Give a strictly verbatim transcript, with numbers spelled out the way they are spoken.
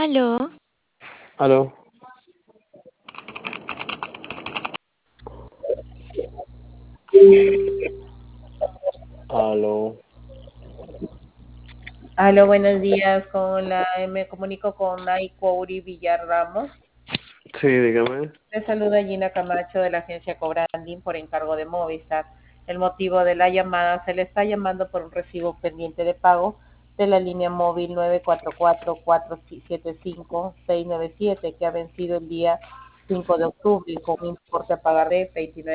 Aló, Aló, aló. Aló, buenos días. Con la, me comunico con Naikori Villar Ramos. Sí, dígame. Le saluda Gina Camacho de la agencia Cobranding por encargo de Movistar. El motivo de la llamada, se le está llamando por un recibo pendiente de pago de la línea móvil nueve cuatro cuatro, cuatro siete cinco, seis nueve siete que ha vencido el día cinco de octubre con un importe a pagar de veintinueve